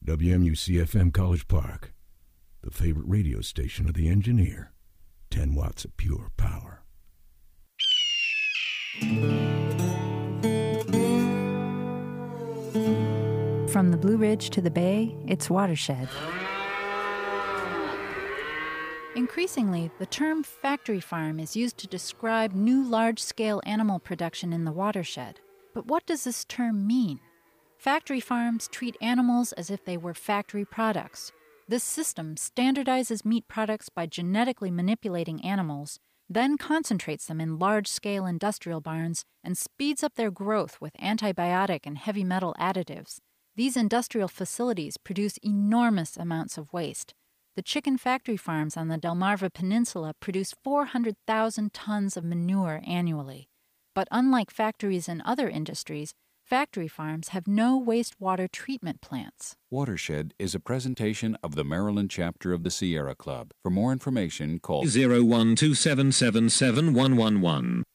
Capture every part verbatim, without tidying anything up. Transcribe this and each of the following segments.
W M U C F M College Park, the favorite radio station of the engineer. ten watts of pure power. From the Blue Ridge to the Bay, it's Watershed. Increasingly, the term factory farm is used to describe new large-scale animal production in the watershed. But what does this term mean? Factory farms treat animals as if they were factory products. This system standardizes meat products by genetically manipulating animals, then concentrates them in large-scale industrial barns and speeds up their growth with antibiotic and heavy metal additives. These industrial facilities produce enormous amounts of waste. The chicken factory farms on the Delmarva Peninsula produce four hundred thousand tons of manure annually. But unlike factories in other industries, factory farms have no wastewater treatment plants. Watershed is a presentation of the Maryland chapter of the Sierra Club. For more information, call zero one two seven seven seven one one one.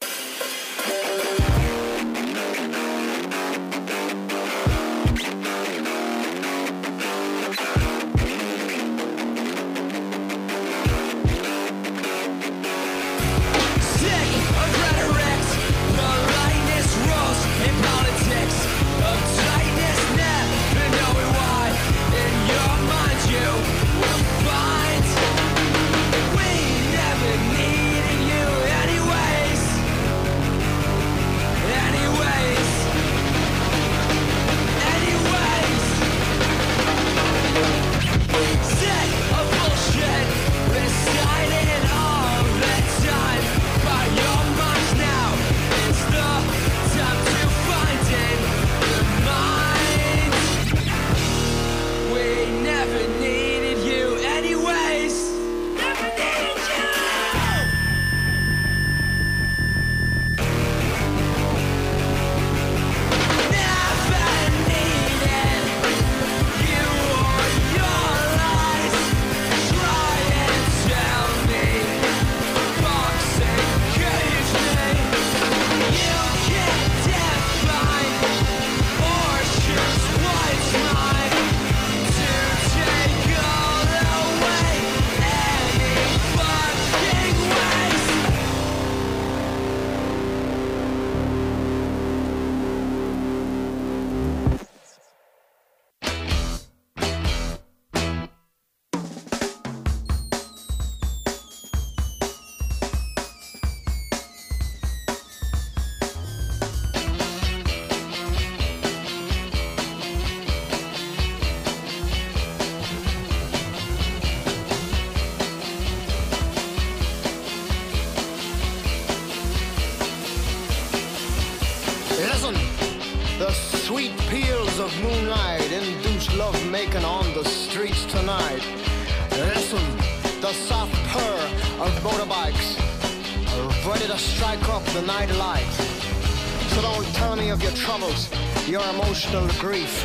Your emotional grief.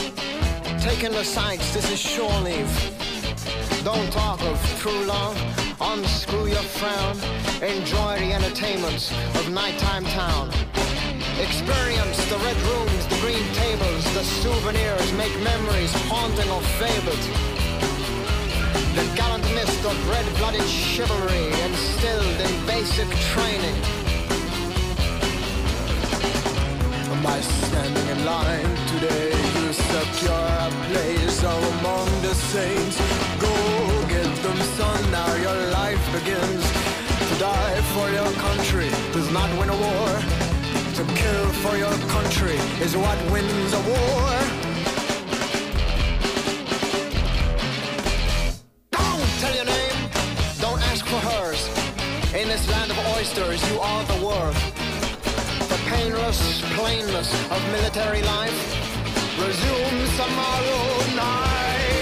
Taking the sights, this is shore leave. Don't talk of true love, unscrew your frown. Enjoy the entertainments of nighttime town. Experience the red rooms, the green tables, the souvenirs, make memories haunting or fabled. The gallant mist of red-blooded chivalry instilled in basic training. By standing in line today, you secure a place among the saints. Go get them, son, now your life begins. To die for your country does not win a war. To kill for your country is what wins a war. Don't tell your name, don't ask for hers. In this land of oysters, you are the worth. Painless plainness of military life resumes tomorrow night.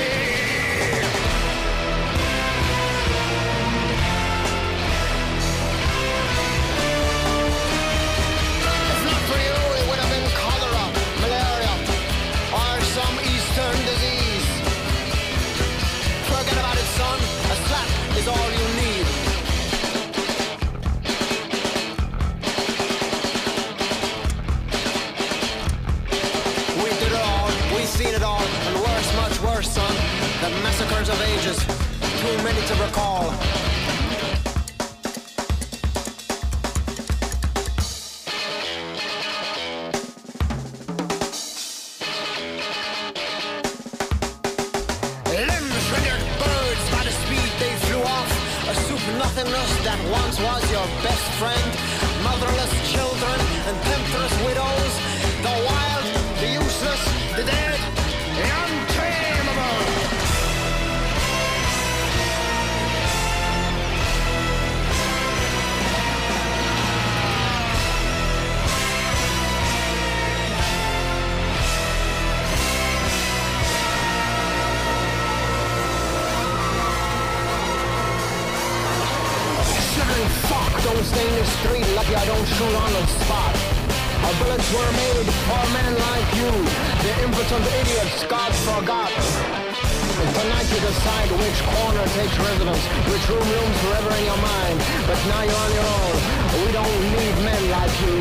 If not for you, it would have been cholera, malaria, or some eastern disease. Forget about it, son. A slap is all you need. Seen it all, and worse, much worse. your best friend. Motherless children and temptress widows. The wild, the useless, the dead, the untamable. Fuck, don't stay in the street, lucky I don't shoot on the spot. Our bullets were made for men like you, the impotent idiots God forgot. And tonight you decide which corner takes residence, which room looms forever in your mind. But now you're on your own, we don't need men like you.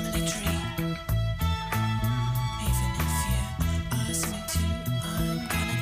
I'm gonna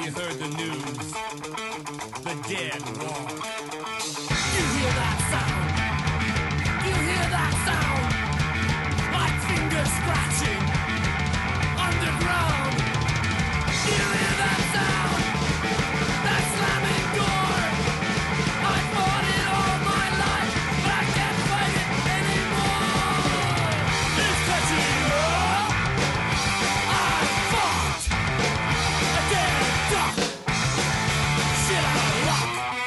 you heard the news. The dead walk. You hear that sound? You hear that sound? Like fingers scratching underground. You hear that sound? That slamming door. I fought it all my life, but I can't fight it anymore. It's catching up. I fought a dead duck. Shit out of luck.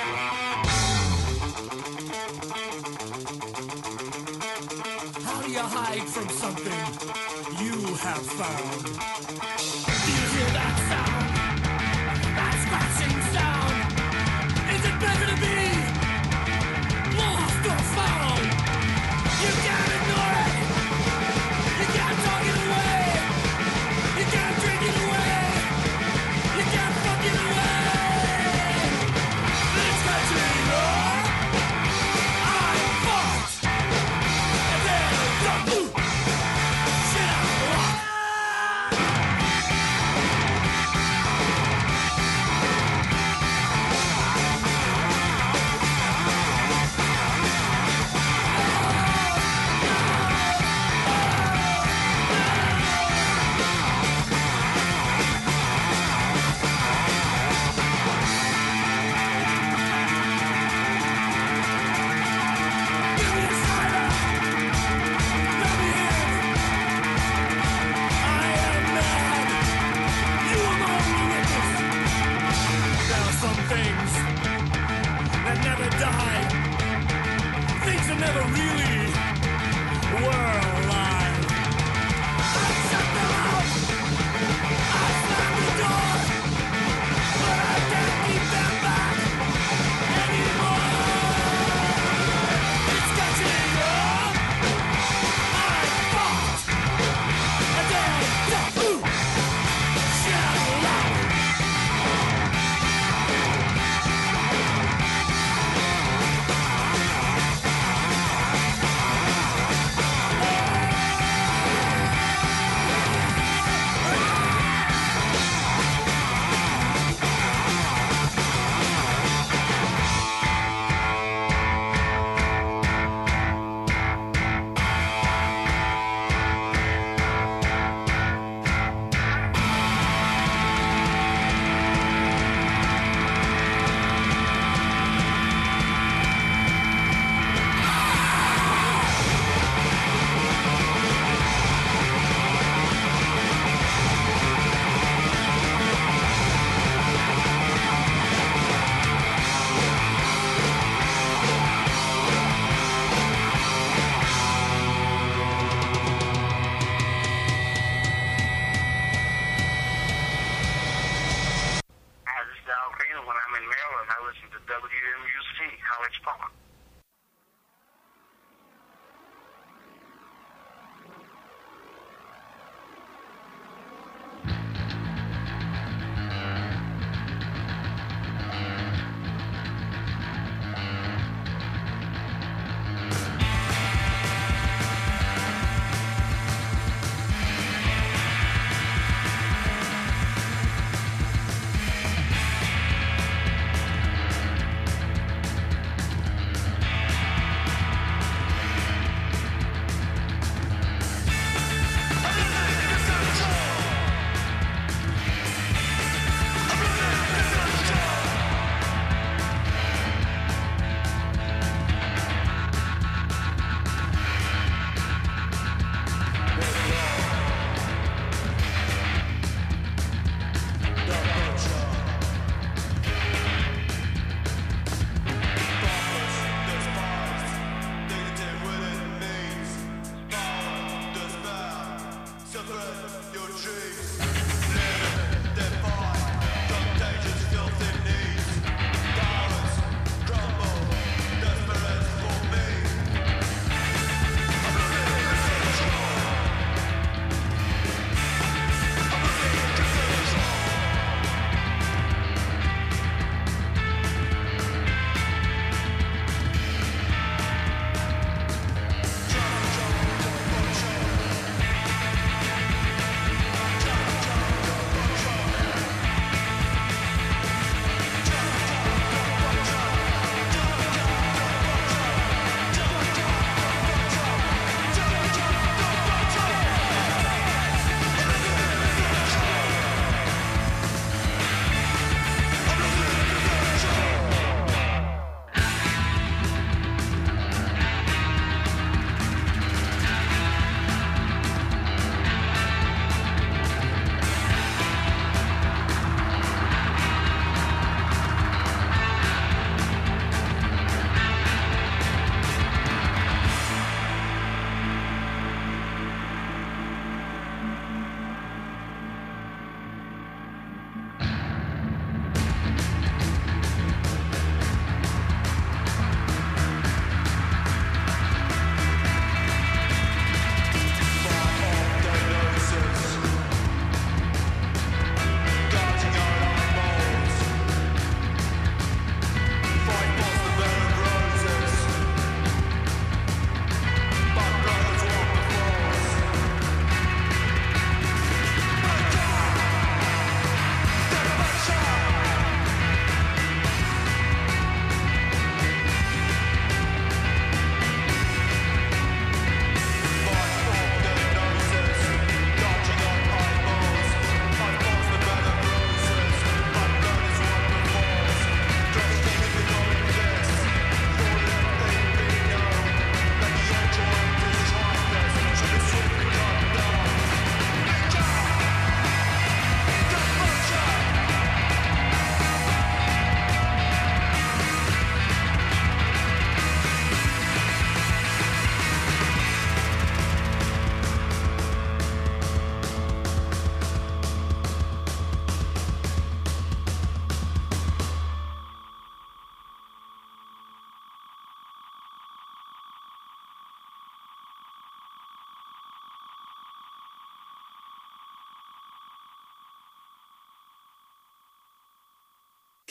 How do you hide from something you have found? Do you hear that sound? That scratching sound? Is it better to be lost or found? You can't ignore it. You can't talk it away. You can't drink it away. You can't fuck it away. It's catching up. I fought. And then don't move. Shit out of luck. Give me a cider. Let me in. I am mad. You are my only witness. There are some things that never die. Things that never really were alive. I shut them out. I slammed the door. But I can't keep them back anymore. It's catching up. I fought. And then don't move. Shit out loud. Hi, this is Al Green, and when I'm in Maryland, I listen to W M U C, College Park.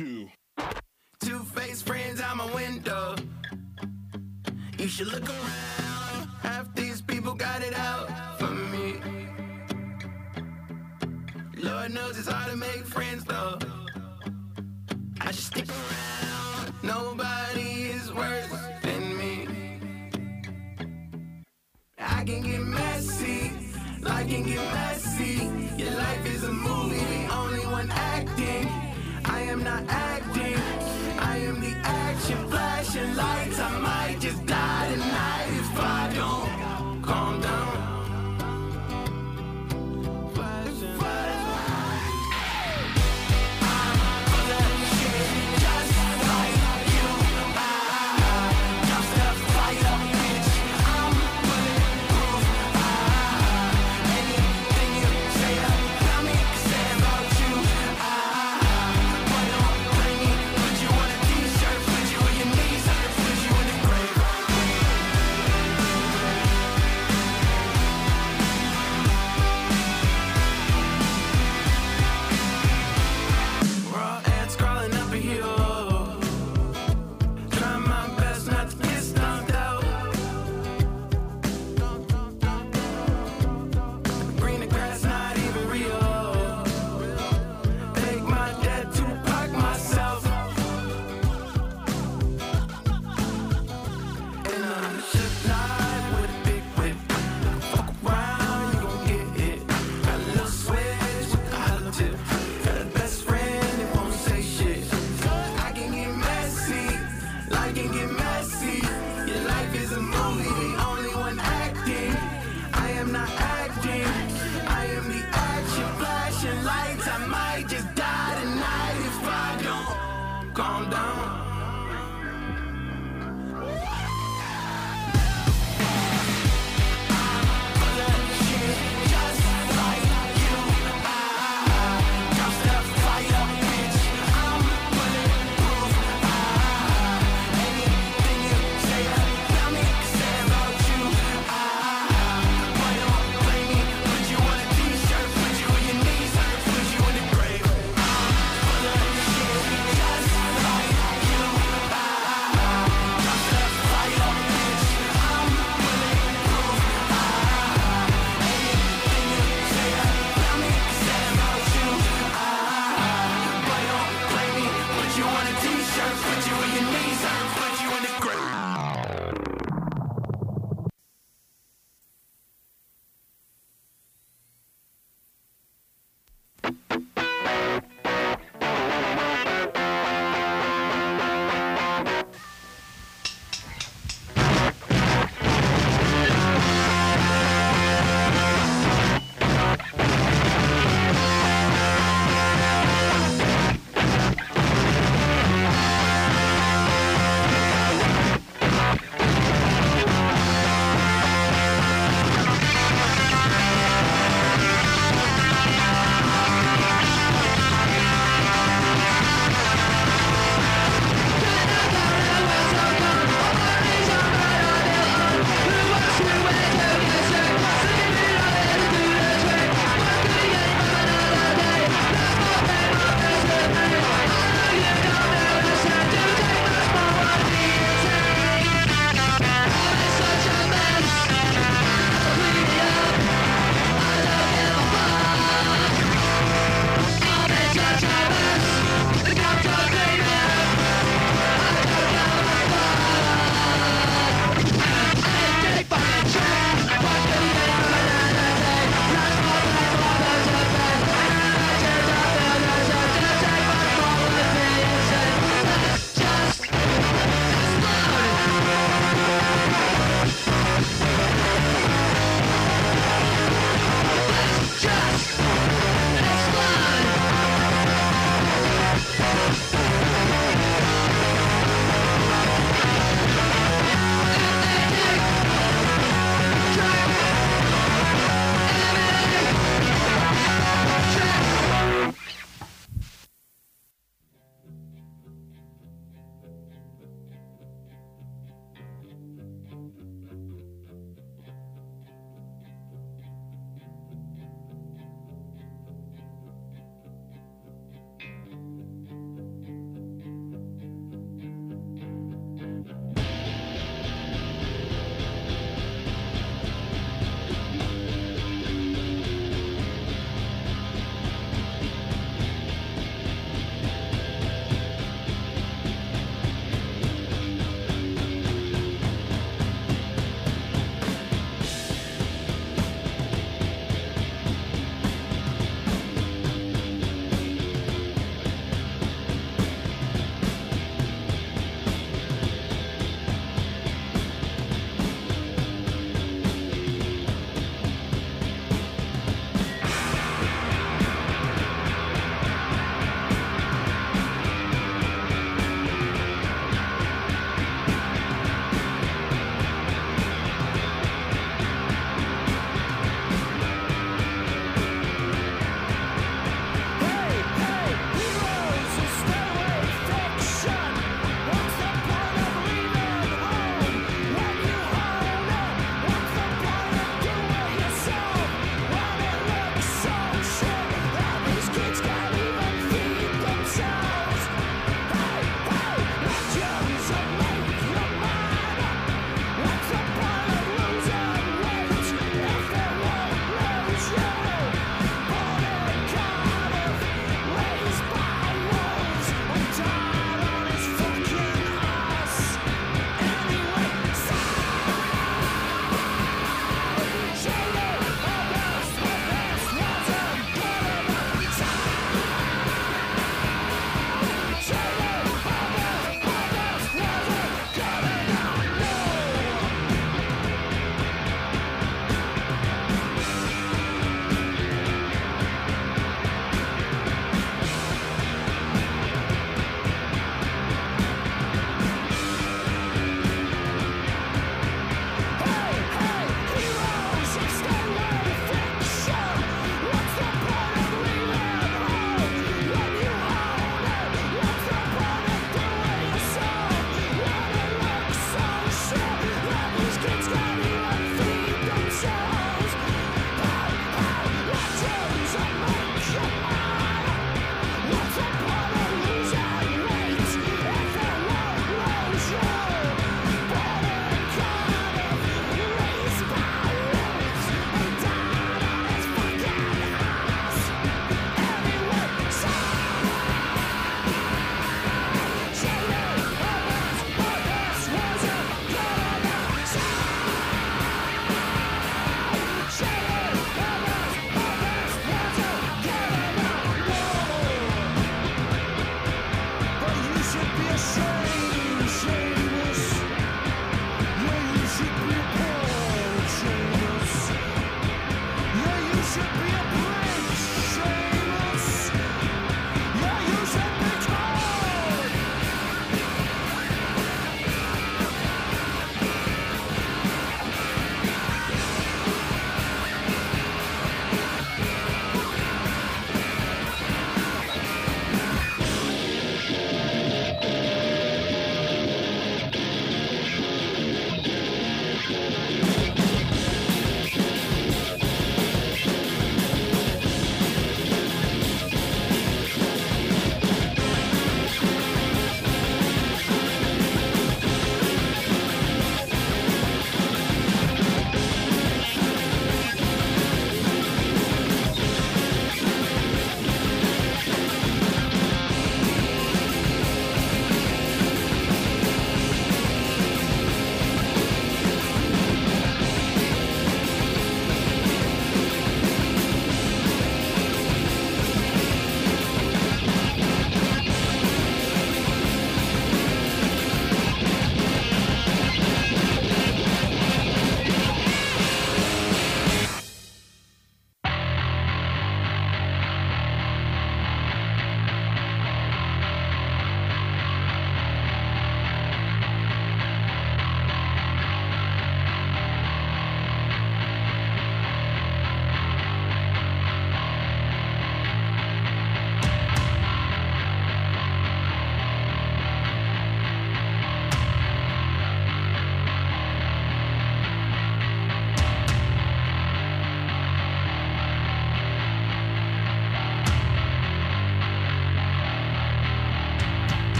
two. Two-faced friends out my window. You should look around. Half these people got it out for me. Lord knows it's hard to make friends though. I should stick around. Nobody is worse than me. I can get messy. Life can get messy. Your life is a movie, the only one acting. I am not acting. I am the action, flashing lights. I might just die tonight if I don't calm down. Flashing lights. I'm full of shit, just like you. Ah, just a fire, bitch. I'm bulletproof. Ah, anything you say.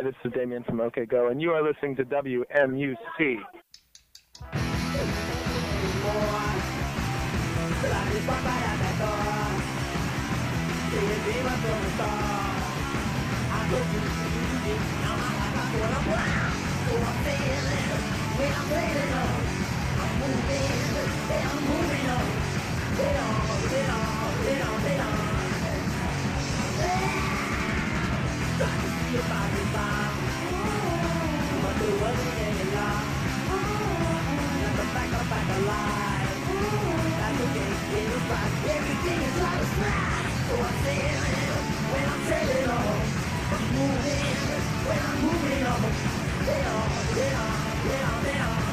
Hi, this is Damien from OK Go, and you are listening to W M U C. Everything is like a smash. So I'm saying when I'm saying on, I'm moving when I'm moving on. Get on, get on, get on, get on.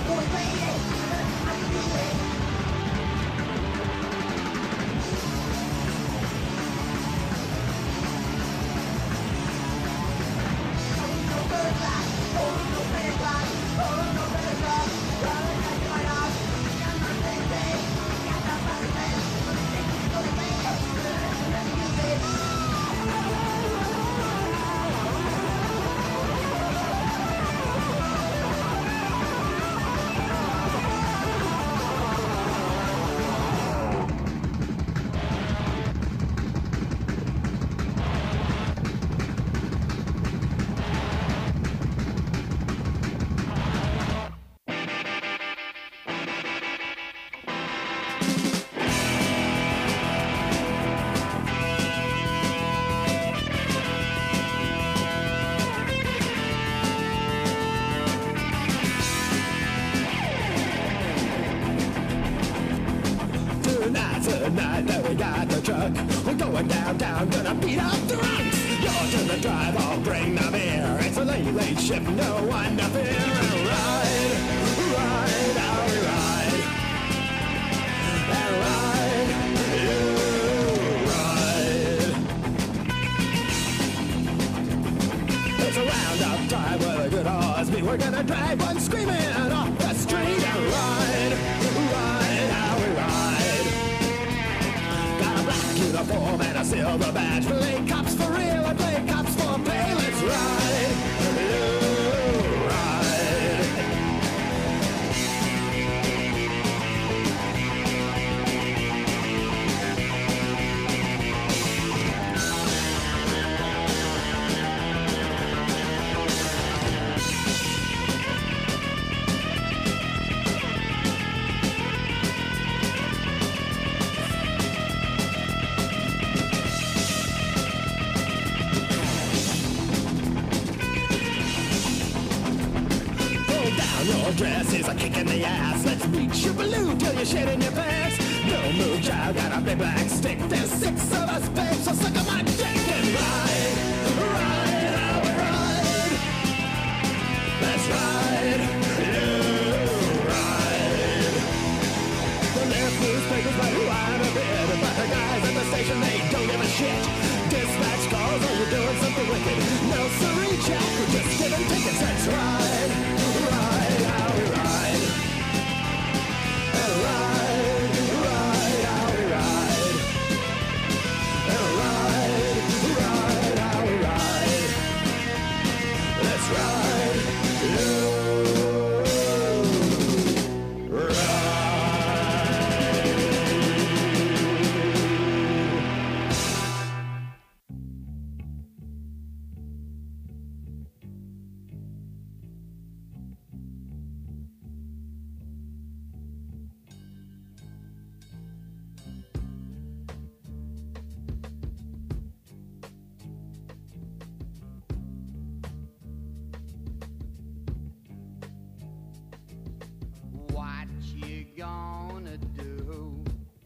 Tonight that we got the truck, we're going downtown, gonna beat up the drunks. You're to the drive, I'll bring the beer. It's a late, late shift, no one to fear. And ride, ride, I'll ride. And ride, you ride. It's a roundup time with a good horse beat. We're gonna drive one screaming off the street. And ride, ride, I'll ride. Uniform and a silver badge. Play cops for real and play cops for pay. Let's ride, you ride. Your dress is a kick in the ass. Let's reach your balloon till you're shit in your pants. No move, child, got a big black stick. There's six of us, babe, so suck on my dick and ride, ride, I'll ride. Let's ride, you ride. The left newspapers write who I'm a bit, but the guys at the station, they don't give a shit. Dispatch calls, oh, you're doing something wicked. No, sorry, Jack, we're just giving tickets. Let's ride, ride, how we ride. And ride, ride, how we ride. And ride, ride, how we ride. Let's ride, you ride. What you gonna do?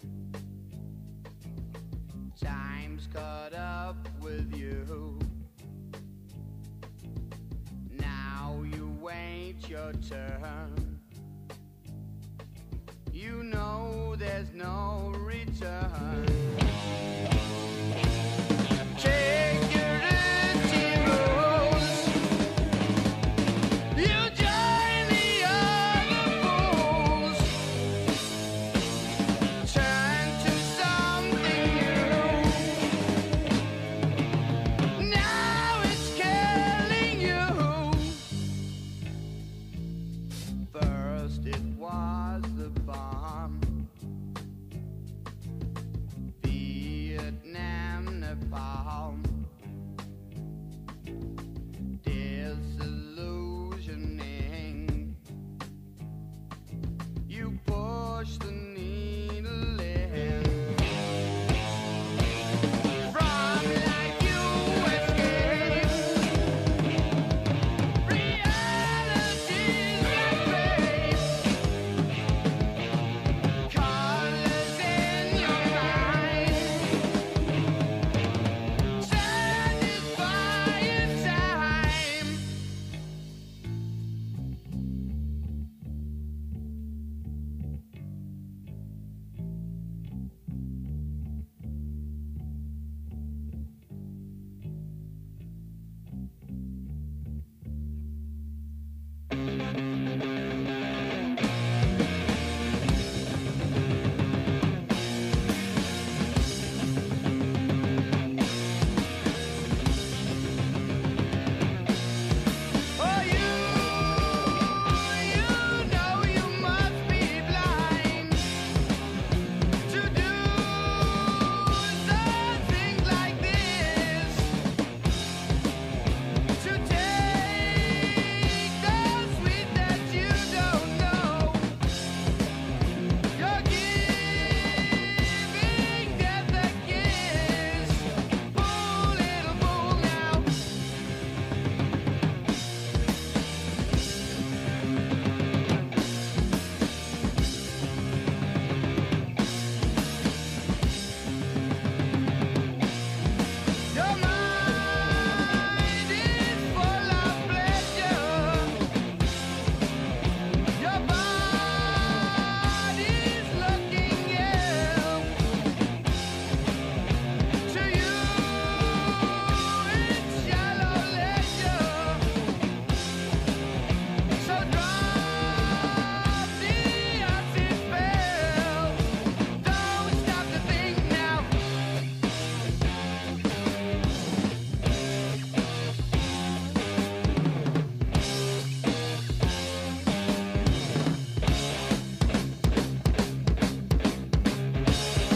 Time's caught up with you. Now you wait your turn. You know there's no return. Take your dirty roads. You join the other fools. Turn to something new. Now it's killing you. First it was the bomb. Vietnam, Nepal. Disillusioning. You push the